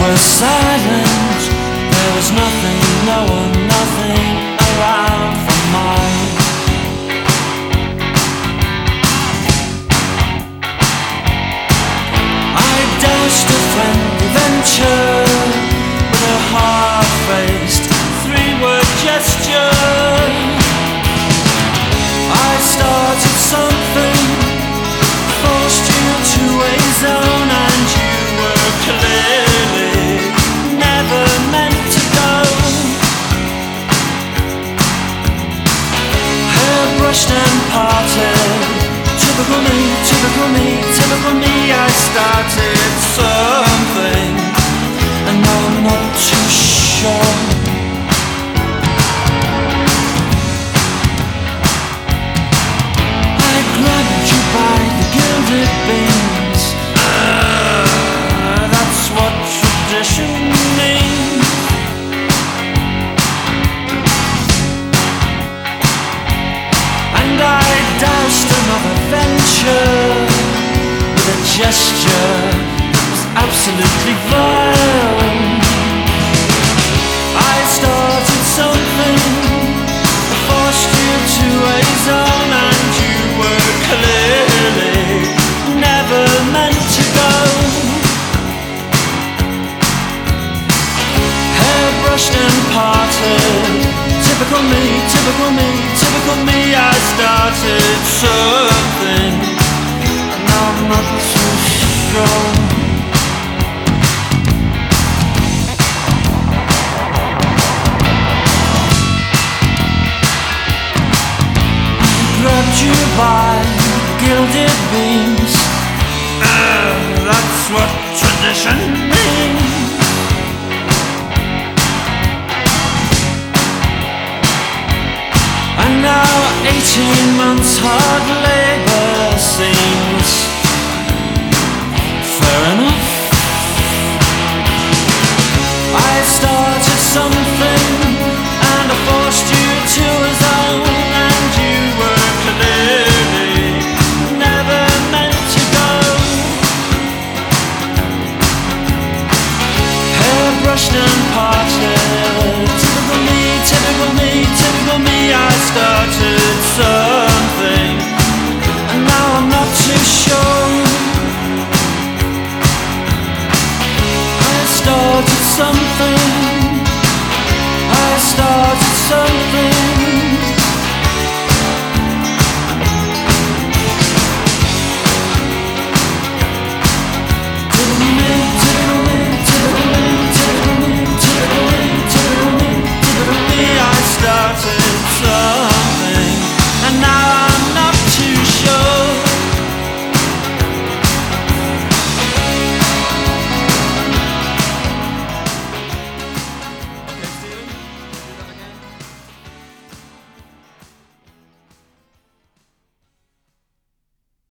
were silent. There was nothing, no one, nothing around for mine. I doused a friendly venture with a half-faced three-word gesture. I started something, forced you to a zone, and you were clearly never meant to go. Hair brushed and parted, typical me, typical me, typical me. I started something, and now I'm not too sure. I grabbed you by the gilded beams. That's what tradition means. And I doused another venture with a gesture that was absolutely vile. I started something, forced you to a zone, and you were clearly never meant to go. Hair brushed and parted, typical me, typical me, typical me. I started something, and now I'm not too sure. Grabbed you by gilded beams. That's what tradition means. And now 18 months hard labor seems fair enough. I started something, and I forced you to a zone, and you were clearly never meant to go. Hair brushed and parted, typical me, typical me, typical me. I started